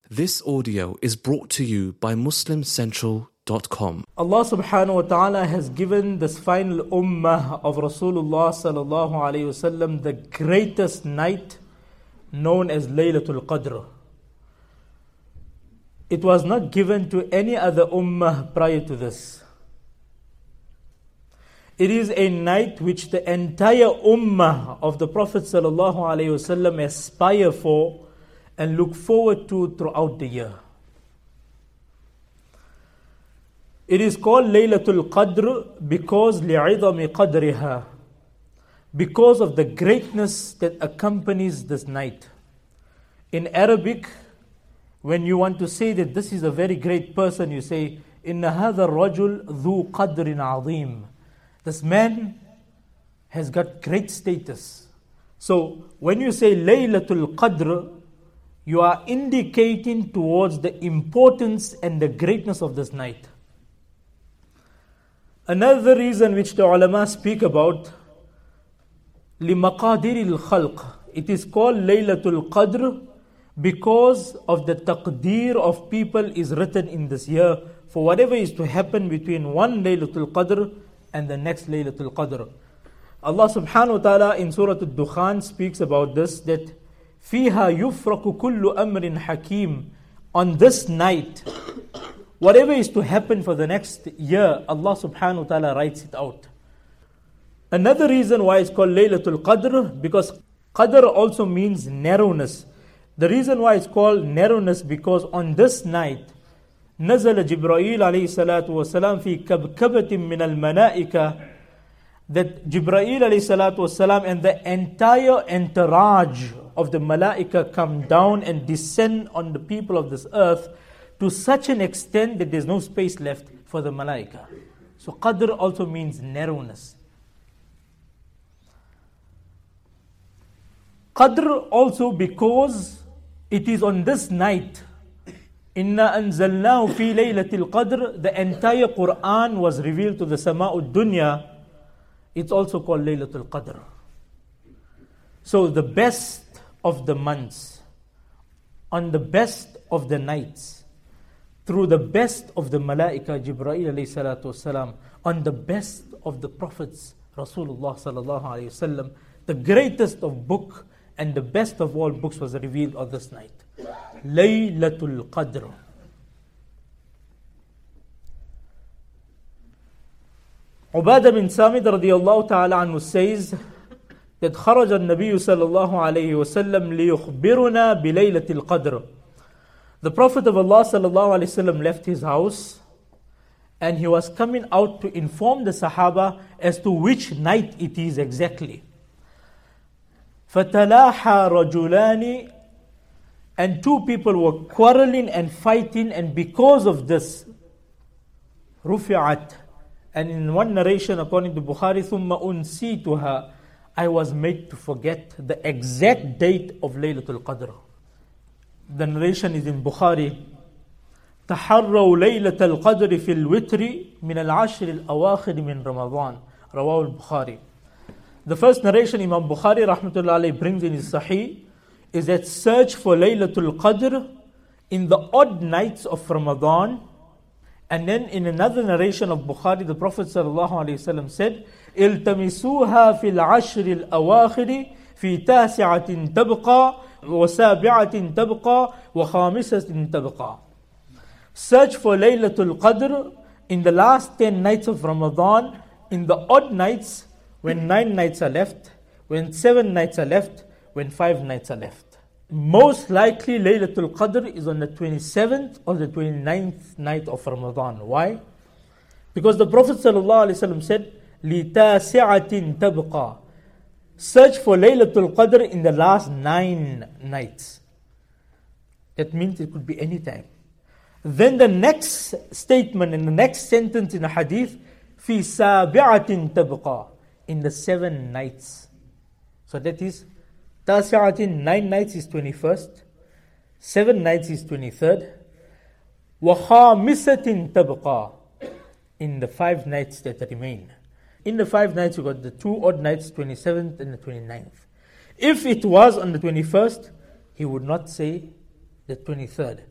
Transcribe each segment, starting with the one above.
This audio is brought to you by MuslimCentral.com. Allah subhanahu wa ta'ala has given this final ummah of Rasulullah sallallahu alayhi wasallam the greatest night known as Laylatul Qadr. It was not given to any other ummah prior to this. It is a night which the entire ummah of the Prophet sallallahu alayhi wasallam aspire for and look forward to throughout the year. It is called Laylatul Qadr because لِعِظَمِ قَدْرِهَا, because of the greatness that accompanies this night. In Arabic, when you want to say that this is a very great person, you say, إِنَّ هَذَا الرَّجُلْ ذُو قَدْرٍ عَظِيمٍ. This man has got great status. So, when you say Laylatul Qadr, you are indicating towards the importance and the greatness of this night. Another reason which the ulama speak about, لِمَقَادِرِ الْخَلْقِ, it is called Laylatul Qadr because of the taqdeer of people is written in this year for whatever is to happen between one Laylatul Qadr and the next Laylatul Qadr. Allah subhanahu wa ta'ala in Surah Al-Dukhan speaks about this, that فِيهَا يُفْرَقُ كُلُّ أَمْرٍ حَكِيمٍ. On this night, whatever is to happen for the next year, Allah subhanahu wa ta'ala writes it out. Another reason why it's called Laylatul Qadr, because Qadr also means narrowness. The reason why it's called narrowness, because on this night, نزل جبرائيل عليه الصلاة والسلام في كبكبة من الملائكة, that Jibreel alayhi salatu wasalam and the entire entourage of the malaika come down and descend on the people of this earth to such an extent that there's no space left for the malaika. So Qadr also means narrowness. Qadr also because it is on this night, Inna anzalnahu fi laylatil qadr, the entire Quran was revealed to the Sama'ud Dunya. It's also called Laylatul Qadr. So the best of the months, on the best of the nights, through the best of the Malaika Jibreel alayhi salatu wasalam, on the best of the prophets Rasulullah sallallahu alayhi wasallam, the greatest of book and the best of all books was revealed on this night. Laylatul Qadr. Ubadah bin Samit radiyallahu ta'ala anhu says that خرج النبي صلى الله عليه وسلم ليخبرنا بليلة القدر. The Prophet of Allah sallallahu alayhi wasallam left his house and he was coming out to inform the Sahaba as to which night it is exactly. فَتَلَاحَى رَجُلَانِ, and two people were quarreling and fighting, and because of this, رُفِعَتْ, and in one narration according to Bukhari, ثُمَّ أُنْسِيتُهَا, I was made to forget the exact date of Laylatul Qadr. The narration is in Bukhari. تَحَرَّوْا لَيْلَةَ الْقَدْرِ فِي الْوِتْرِ مِنَ الْعَشْرِ الْأَوَاخِرِ مِنْ رَمَضَانِ. رواه البخاري. The first narration Imam Bukhari rahmatullah alayhi brings in his Sahih is that search for Laylatul Qadr in the odd nights of Ramadan. And then in another narration of Bukhari, the Prophet sallallahu alayhi wasallam said, التمسوها في العشر الأواخر في تاسعة تبقى وسابعة تبقى وخامسة تبقى. Search for Laylatul Qadr in the last 10 nights of Ramadan, in the odd nights, when 9 nights are left, when 7 nights are left, when 5 nights are left. Most likely Laylatul Qadr is on the 27th or the 29th night of Ramadan. Why? Because the Prophet ﷺ said, لِتَاسِعَةٍ تَبْقَى. Search for Laylatul Qadr in the last 9 nights. That means it could be any time. Then the next statement in the next sentence in the hadith, فِي سَابِعَةٍ تَبْقَى, in the 7 nights. So that is Tasi'atin, 9 nights is 21st, 7 nights is 23rd, وَخَامِسَةٍ تَبْقَى, in the 5 nights that remain. In the 5 nights you got the 2 odd nights, 27th and the 29th. If it was on the 21st, he would not say the 23rd.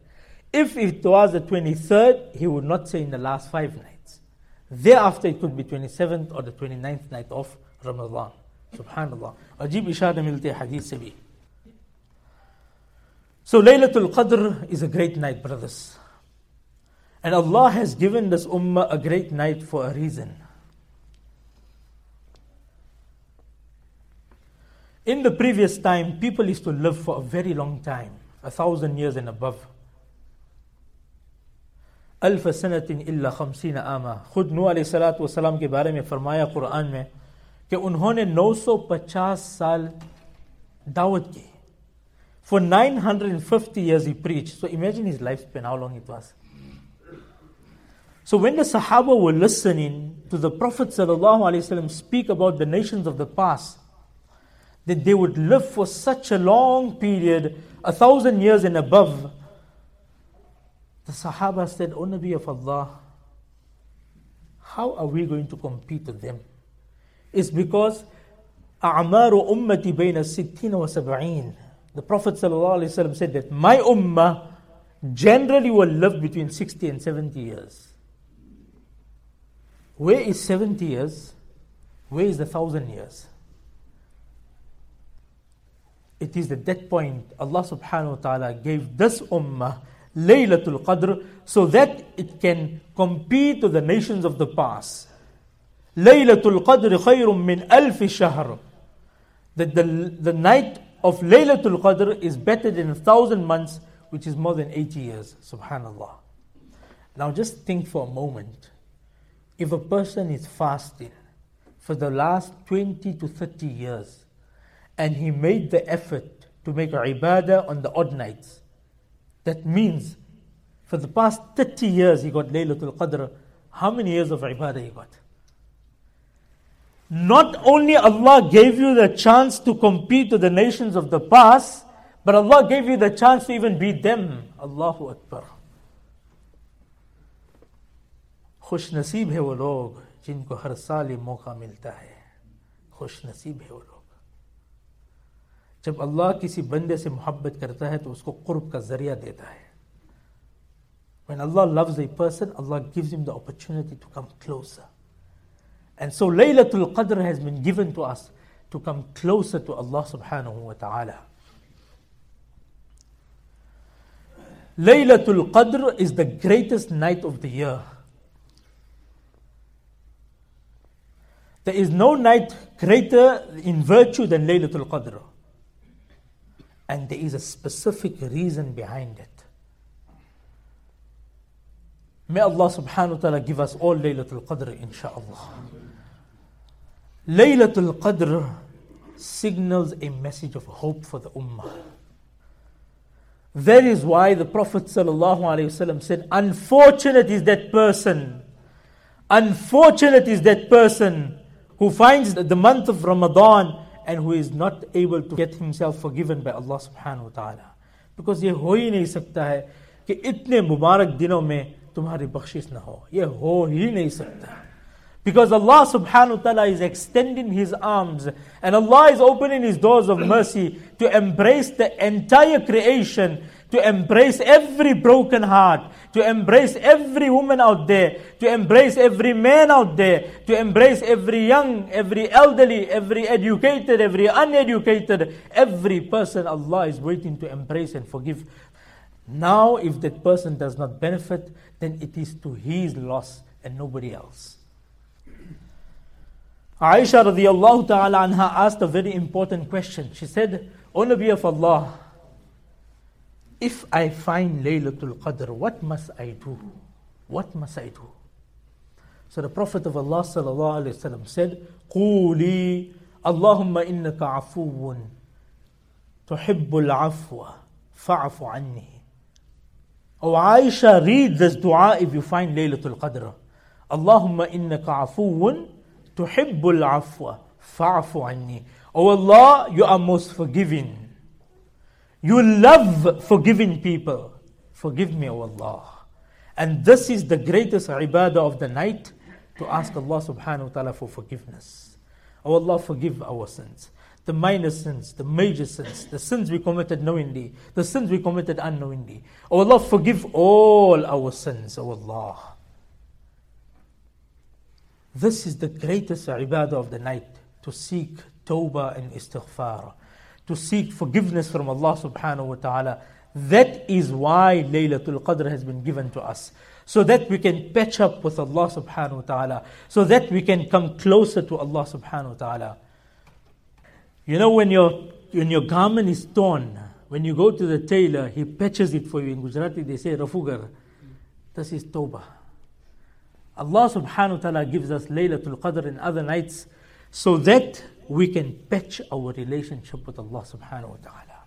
If it was the 23rd, he would not say in the last 5 nights. Thereafter, it could be 27th or the 29th night of Ramadan. Subhanallah. Ajib ishara milte hadith se bhi. So Laylatul Qadr is a great night, brothers. And Allah has given this ummah a great night for a reason. In the previous time, people used to live for a very long time, 1,000 years and above. अल्फ सनतिन इल्ला खमसीन आमा. खुद नूह अलैहिस्सलातु वस्सलाम के बारे में फरमाया कुरान में कि उन्होंने 950 साल दावत की. For 950 years he preached. So imagine his lifespan, how long it was. So when the Sahaba were listening to the Prophet ﷺ speak about the nations of the past, that they would live for such a long period, 1,000 years and above, the Sahaba said, O Nabi of Allah, how are we going to compete with them? It's because أَعْمَارُ أُمَّتِ بَيْنَ السِّتِّينَ وَسَبْعِينَ. The Prophet ﷺ said that my ummah generally will live between 60 and 70 years. Where is 70 years? Where is the 1,000 years? It is at that point Allah subhanahu wa ta'ala gave this ummah Laylatul Qadr so that it can compete with the nations of the past. Laylatul Qadr khayrun min alfi shahr. That the night of Laylatul Qadr is better than 1,000 months, which is more than 80 years. Subhanallah. Now just think for a moment. If a person is fasting for the last 20 to 30 years and he made the effort to make ibadah on the odd nights, that means for the past 30 years he got Laylatul Qadr. How many years of ibadah he got? Not only Allah gave you the chance to compete with the nations of the past, but Allah gave you the chance to even beat them. Allahu Akbar. खुश नसीब है वो लोग जिनको हर साल ये मौका मिलता है. खुश नसीब है वो लोग. जब अल्लाह किसी बंदे से मोहब्बत करता है तो उसको कुर्ब का जरिया देता है. When Allah loves a person, Allah gives him the opportunity to come closer. And so Laylatul Qadr has been given to us to come closer to Allah subhanahu wa ta'ala. Laylatul Qadr is the greatest night of the year. There is no night greater in virtue than Laylatul Qadr. And there is a specific reason behind it. May Allah subhanahu wa ta'ala give us all Laylatul Qadr, insha'Allah. Laylatul Qadr signals a message of hope for the ummah. That is why the Prophet sallallahu alaihi wasallam said, unfortunate is that person who finds the month of Ramadan and who is not able to get himself forgiven by Allah subhanahu wa ta'ala. Because ये हो ही नहीं सकता है कि इतने मुबारक दिनों में तुम्हारी बख्शिश ना हो. ये हो ही नहीं सकता. Because Allah subhanahu wa ta'ala is extending His arms and Allah is opening His doors of mercy to embrace the entire creation, to embrace every broken heart, to embrace every woman out there, to embrace every man out there, to embrace every young, every elderly, every educated, every uneducated, every person Allah is waiting to embrace and forgive. Now, if that person does not benefit, then it is to his loss and nobody else. Aisha radiyallahu ta'ala anha asked a very important question. She said, O Nabi of Allah, if I find Laylatul Qadr, what must I do? What must I do? So the Prophet of Allah sallallahu alayhi wa sallam said, Quli Allahumma innaka afuwun tuhibbul afwa fa'afu anni. O Aisha, read this dua if you find Laylatul Qadr. Allahumma innaka afuwun tuhibbul afwa fa'afu anni. O Allah, you are most forgiving. You love forgiving people. Forgive me, O Allah. And this is the greatest ibadah of the night, to ask Allah subhanahu wa ta'ala for forgiveness. O Allah, forgive our sins. the minor sins, the major sins, the sins we committed knowingly, the sins we committed unknowingly. Oh Allah, forgive all our sins, oh Allah. This is the greatest ibadah of the night, to seek tawbah and istighfar, to seek forgiveness from Allah subhanahu wa ta'ala. That is why Laylatul Qadr has been given to us, so that we can patch up with Allah subhanahu wa ta'ala, so that we can come closer to Allah subhanahu wa ta'ala. You know, when your garment is torn, when you go to the tailor, he patches it for you. In Gujarati they say rafugar. This is tawbah. Allah subhanahu wa ta'ala gives us Laylatul Qadr and other nights so that we can patch our relationship with Allah subhanahu wa ta'ala.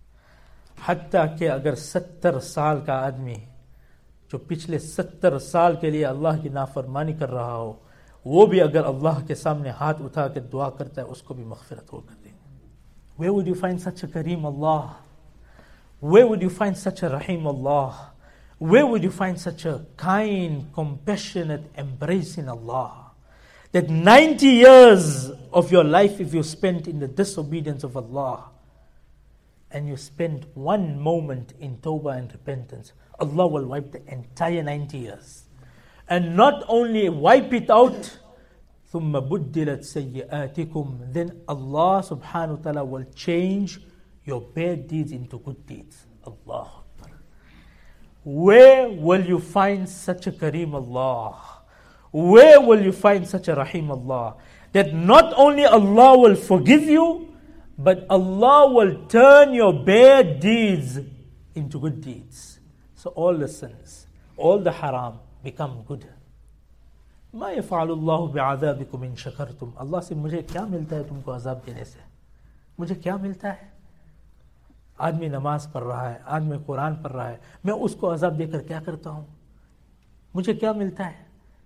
Hatta ke agar 70 saal ka आदमी जो पिछले 70 साल के लिए अल्लाह की नाफरमानी कर रहा हो, वो भी अगर अल्लाह के सामने हाथ उठा के दुआ करता है, उसको भी मग़फ़िरत हो कर देंगे. Where would you find such a Kareem Allah? Where would you find such a Rahim Allah? Where would you find such a kind, compassionate, embracing Allah? That 90 years of your life, if you spent in the disobedience of Allah, and you spend one moment in tawbah and repentance, Allah will wipe the entire 90 years. And not only wipe it out, ثُمَّ بُدِّلَتْ سَيِّئَاتِكُمْ, then Allah subhanahu wa ta'ala will change your bad deeds into good deeds. Allah Akbar. Where will you find such a Kareem Allah? Where will you find such a Rahim Allah? That not only Allah will forgive you, but Allah will turn your bad deeds into good deeds. So all the sins, all the haram become good. ما يفعل الله بعذابكم إن شكرتم. Allah से मुझे क्या मिलता है तुमको अजाब देने से? मुझे क्या मिलता है? आदमी नमाज पढ़ रहा है, आदमी कुरान पढ़ रहा है, मैं उसको अजाब देकर क्या करता हूँ? मुझे क्या मिलता है?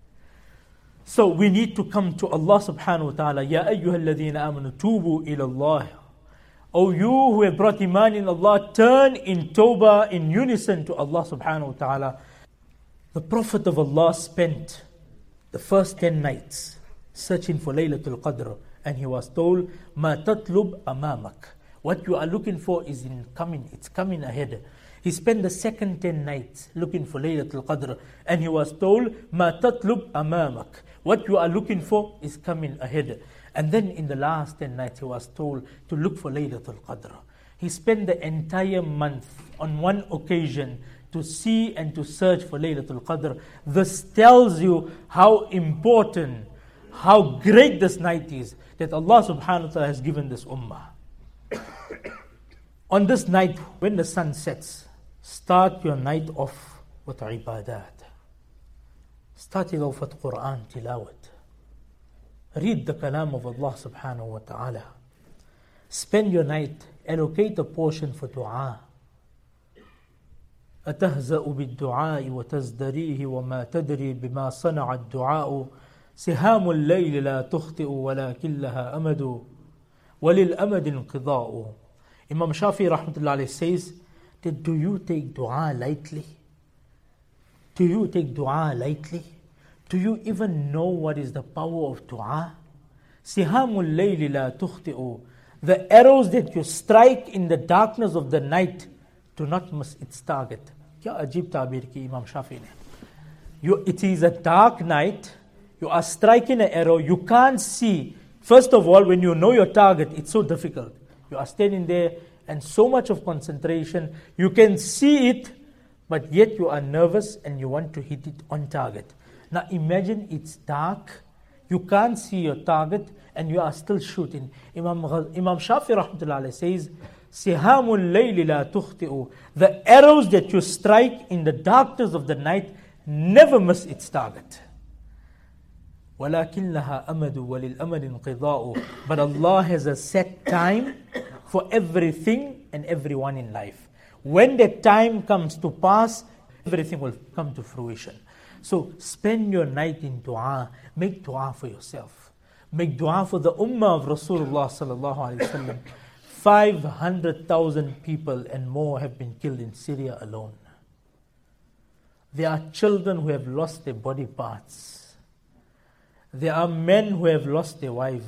So we need to come to Allah subhanahu wa ta'ala. Ya ayyuhalladhina amanu tubu ila Allah. O you who have brought iman in Allah, turn in tawbah, in unison to Allah subhanahu wa ta'ala. The Prophet of Allah spent the first 10 nights searching for Laylatul Qadr, and he was told, Ma tatlub amamak. What you are looking for is it's coming ahead. He spent the second 10 nights looking for Laylatul Qadr, and he was told, Ma tatlub amamak. What you are looking for is coming ahead. And then in the last 10 nights, he was told to look for Laylatul Qadr. He spent the entire month on one occasion to see and to search for Laylatul Qadr. This tells you how important, how great this night is, that Allah subhanahu wa ta'ala has given this ummah. On this night, when the sun sets, start your night off with ibadat. Start it off with Quran tilawat. Read the kalam of Allah subhanahu wa ta'ala. Spend your night, allocate a portion for dua. أتهزأ بالدعاء وتزدريه وما تدري بما صنع الدعاء سهام الليل لا تخطئ ولكن لها أمد وللأمد انقضاء. Imam Shafi rahmatullah alayhi says that, do you take dua lightly? Do you take dua lightly? Do you even know what is the power of dua? Sihamul layli la tukhti'u. The arrows that you strike in the darkness of the night do not miss its target. Kya ajib tabir ki Imam Shafi ne. It is a dark night. You are striking an arrow. You can't see. First of all, when you know your target, it's so difficult. You are standing there and so much of concentration. You can see it, but yet you are nervous and you want to hit it on target. Now imagine it's dark, you can't see your target, and you are still shooting. Imam Shafi rahmatullah alayhi says, Sihamul layli la tukhti'u. The arrows that you strike in the darkness of the night never miss its target. وَلَكِنْ لَهَا أَمَدُ وَلِلْأَمَدِ انْقِضَاءُ. But Allah has a set time for everything and everyone in life. When that time comes to pass, everything will come to fruition. So spend your night in dua. Make dua for yourself. Make dua for the ummah of Rasulullah sallallahu alaihi wasallam. 500,000 people and more have been killed in Syria alone. There are children who have lost their body parts. There are men who have lost their wives.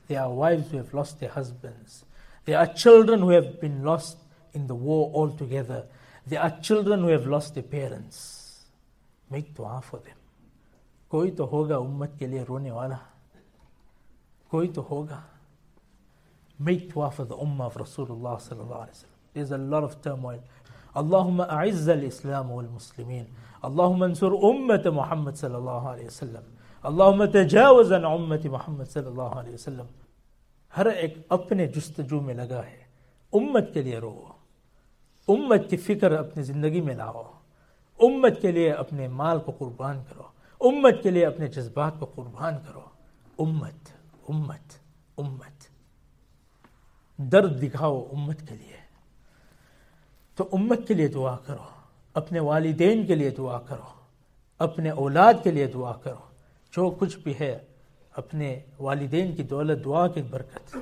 There are wives who have lost their husbands. There are children who have been lost in the war altogether. There are children who have lost their parents. Make dua for them. कोई तो होगा उम्मत के लिए रोने वाला. कोई तो होगा. Make dua for the ummah of Rasulullah sallallahu alaihi wasallam. There's a lot of turmoil. Allahumma a'izz al-Islam wal-Muslimin. Allahumma ansur ummat Muhammad sallallahu alaihi wasallam. Allahumma tajawaz an ummati Muhammad sallallahu alaihi wasallam. हर एक अपने जुस्तजू में लगा है. उम्मत के लिए रो. उम्मत की फिक्र अपनी जिंदगी में लाओ. उम्मत के लिए अपने माल को कुर्बान करो. उम्मत के लिए अपने जज्बात को कुर्बान करो. उम्मत उम्मत उम्मत. दर्द दिखाओ उम्मत के लिए. तो उम्मत के लिए दुआ करो. अपने वालिदैन के लिए दुआ करो. अपने औलाद के लिए दुआ करो. जो कुछ भी है अपने वालिदैन की दौलत दुआ की बरकत.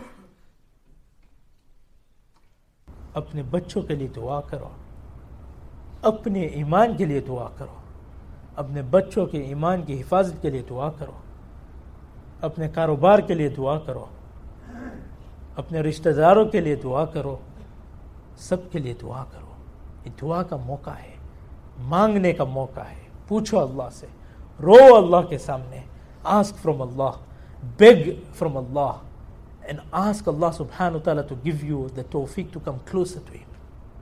अपने बच्चों के लिए दुआ करो. अपने ईमान के लिए दुआ करो. अपने बच्चों के ईमान की हिफाजत के लिए दुआ करो. अपने कारोबार के लिए दुआ करो. अपने रिश्तेदारों के लिए दुआ करो. सबके लिए दुआ करो. ये दुआ का मौका है. मांगने का मौका है. पूछो अल्लाह से. रो अल्लाह के सामने. Ask from Allah. Beg from Allah. And ask Allah subhanahu wa ta'ala to give you the tawfiq to come closer to Him.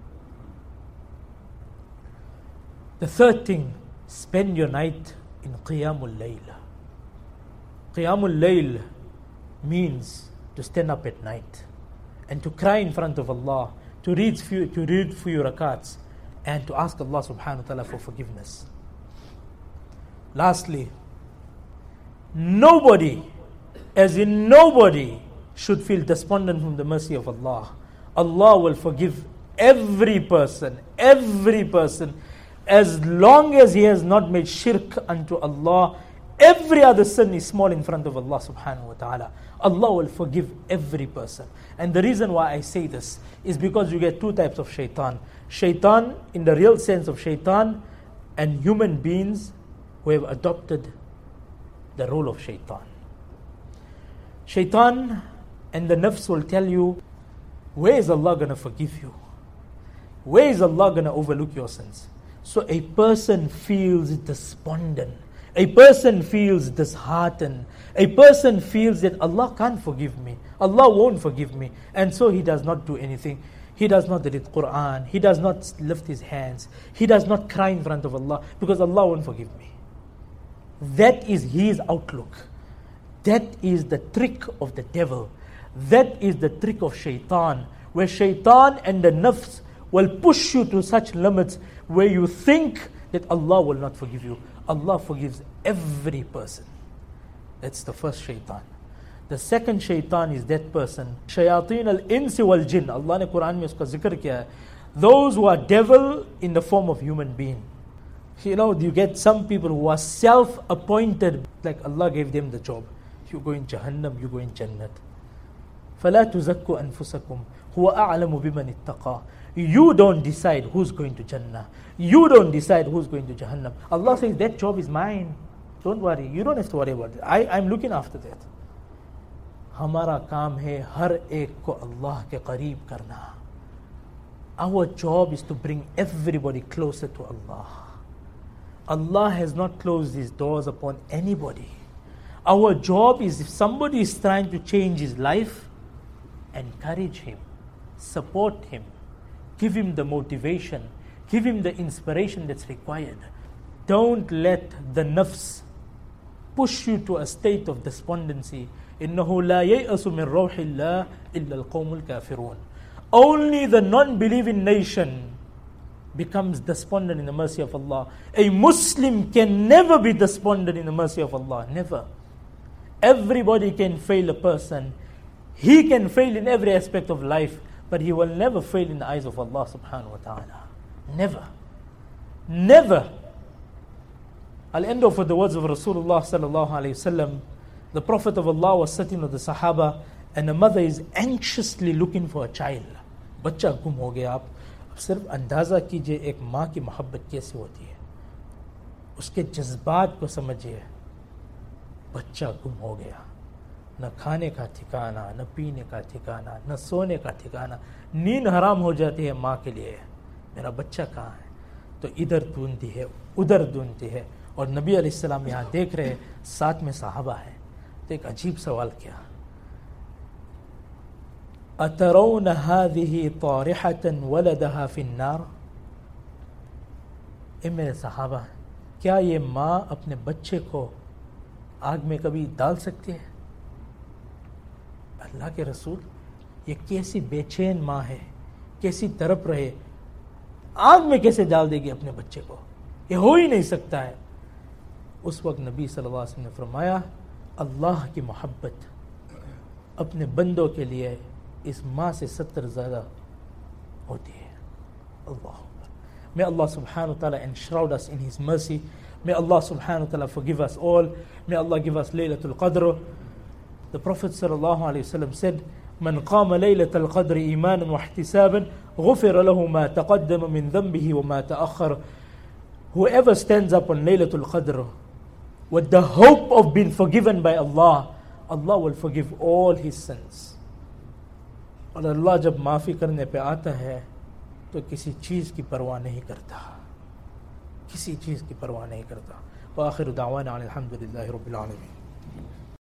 The third thing, spend your night in Qiyamul Layl. Qiyamul Layl means to stand up at night and to cry in front of Allah, to read few rakats, and to ask Allah subhanahu wa ta'ala for forgiveness. Lastly, nobody, as in nobody, should feel despondent from the mercy of Allah. Allah will forgive every person, as long as he has not made shirk unto Allah. Every other sin is small in front of Allah subhanahu wa ta'ala. Allah will forgive every person. And the reason why I say this is because you get two types of shaitan. Shaitan in the real sense of shaitan, and human beings who have adopted the role of shaitan. Shaitan and the nafs will tell you, where is Allah going to forgive you? Where is Allah going to overlook your sins? So a person feels despondent. A person feels disheartened. A person feels that Allah can't forgive me. Allah won't forgive me. And so he does not do anything. He does not read Quran. He does not lift his hands. He does not cry in front of Allah because Allah won't forgive me. That is his outlook. That is the trick of the devil. That is the trick of shaitan, where shaitan and the nafs will push you to such limits where you think that Allah will not forgive you. Allah forgives every person. That's the first shaitan. The second shaitan is that person, shayateen al-insi wal-jinn. Allah ne Quran mein uska zikr kiya hai. Those who are devil in the form of human being. You know, you get some people who are self-appointed, like Allah gave them the job. You go in Jahannam, you go in Jannat. فَلَا تُزَكُّوا أَنفُسَكُمْ هُوَ أَعْلَمُ بِمَنِ اتَّقَى. You don't decide who's going to Jannah. You don't decide who's going to Jahannam. Allah says, that job is mine. Don't worry. You don't have to worry about it. I'm looking after that. हमारा काम है हर एक को अल्लाह के करीब करना. Our job is to bring everybody closer to Allah. Allah has not closed His doors upon anybody. Our job is, if somebody is trying to change his life, encourage him, support him, give him the motivation, give him the inspiration that's required. Don't let the nafs push you to a state of despondency. إِنَّهُ لَا يَيْأَسُ مِنْ رَوْحِ اللَّهِ إِلَّا الْقَوْمُ الْكَافِرُونَ. Only the non-believing nation becomes despondent in the mercy of Allah. A Muslim can never be despondent in the mercy of Allah. Never. Everybody can fail a person. He can fail in every aspect of life, but he will never fail in the eyes of Allah subhanahu wa ta'ala. Never. Never. I'll end off with the words of Rasulullah sallallahu alayhi wasallam. The Prophet of Allah was sitting with the Sahaba, and the mother is anxiously looking for a child. बच्चा गुम हो गया. आप सिर्फ अंदाज़ा कीजिए एक माँ की मोहब्बत कैसे होती है. उसके जज्बात को समझिए. बच्चा गुम हो गया. نہ کھانے کا ٹھکانہ، نہ پینے کا ٹھکانہ، نہ سونے کا ٹھکانہ. نیند حرام ہو جاتی ہے ماں کے لیے، میرا بچہ کہاں ہے، تو ادھر ڈھونڈتی ہے ادھر ڈھونڈتی ہے. اور نبی علیہ السلام یہاں دیکھ رہے، ساتھ میں صحابہ ہے، تو ایک عجیب سوال کیا، اترون هذه طارحة ولدها في النار. اے میرے صحابہ، کیا یہ ماں اپنے بچے کو آگ میں کبھی ڈال سکتی ہے؟ اللہ کے رسول، یہ کیسی بے چین ماں ہے، کیسی تڑپ رہے، آگ میں کیسے ڈال دے گی اپنے بچے کو، یہ ہو ہی نہیں سکتا ہے. اس وقت نبی صلی اللہ علیہ وسلم نے فرمایا، اللہ کی محبت اپنے بندوں کے لیے اس ماں سے 70 زیادہ ہوتی ہے. اللہ May Allah subhanahu wa ta'ala enshroud us in His mercy. May Allah subhanahu wa ta'ala forgive us all. May Allah give us Laylatul Qadr. The Prophet sallallahu alayhi wa sallam said, من قام ليلة القدر إيمانا واحتسابا غفر له ما تقدم من ذنبه وما تأخر. Whoever stands up on Laylatul Qadr with the hope of being forgiven by Allah, Allah will forgive all his sins. اور اللہ جب معافی کرنے پہ آتا ہے تو کسی چیز کی پرواہ نہیں کرتا، کسی چیز کی پرواہ نہیں کرتا. وآخر دعوانا الحمد للہ رب العالمین.